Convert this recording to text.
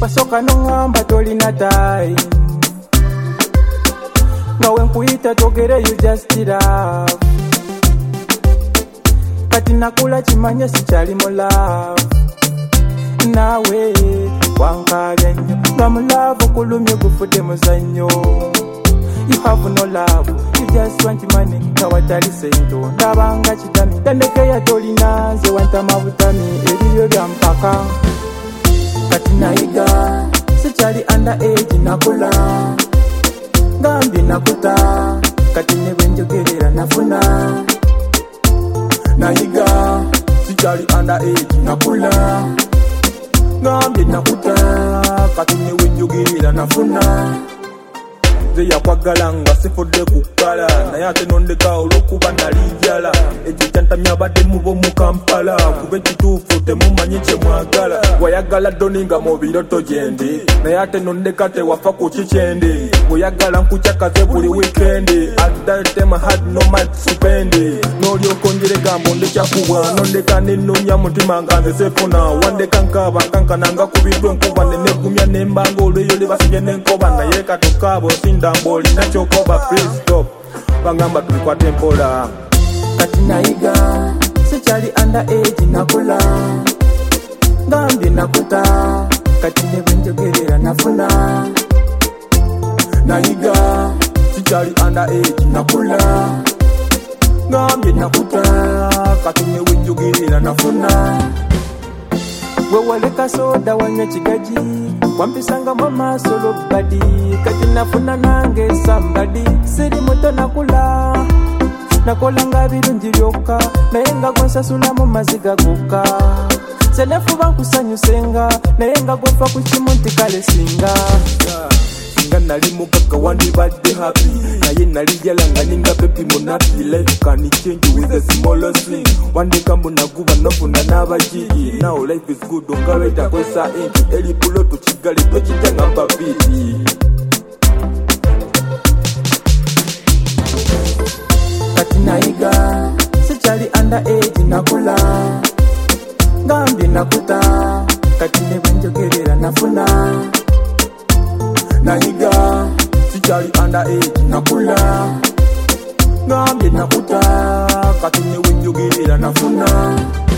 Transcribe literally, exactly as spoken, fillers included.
Wasoka nongamba tolina time. Now when kuita togere you just love. Kati nakula chimanya sichali mo love. Nawe wankale nyo ngamulavu kulumye gufude muzanyo. You have no love, you just want money. Nawatali sento ndabanga chitami tandeke ya tolina ze wanta mabutami eliyo bya mpaka. Kati naiga sichali under age nakula ngambi nakuta kati nebenjogerera nafuna. Naiga sichali under age nakula ngambi nakuta kati nebenjogerera nafuna. Ze yakwagala nga sifudde kukala naye ate nondeka olw'okuba nalijala ekyo kyantamya abadde mubo mu Kampala kuba ekituufu temumanyi kye mwagala. Wayagala doninga mu biroto gyendi naye ate nondeka tewafa ku kikyendi. Oyagala nkukyakaze buli wikendi at that time I had no much spend. N'olyoka onjire gambo ndekyakubwa nondeka nennonya mutima nga nze sefuna. Wandeka nkaaba nkankana nga kubiddwa enkuba nenegumya nembanga olweyo lebasibye n'enkoba naye katokaabo ndamboli nachokoba please stop bangamba tulikwate empola. Kati naiga sichali under age nakula ngambi nakuta kati nebenjogerera nafuna. Naiga sichali under age nakula ngambi nakuta kati nebenjogerera nafuna. Wewaleka soda wanya chigaji wampisanga mama solo badi kati nafuna nange somebody siri muto nakula nakolanga birungi byokka naye nga gwensasula mu maziga gokka. Senefuba nkusanyusenga naye nga gwefa ku kimu nti kale singa singa nali mugagga wandibadde happy naye nali jala nga ninga baby munapi. Life can change with a small thing. Wandeka mbunaguba nofuna n'abajiji. Now life is good ongaleta kwesa enti eli pulo tukigali twekitanga mbabiti. Kati naiga sichali under age nakula ngambi nakuta kati nebenjogerera nafuna. Naiga sichali under age nakula ngambi nakuta kati nebenjogerera nafuna.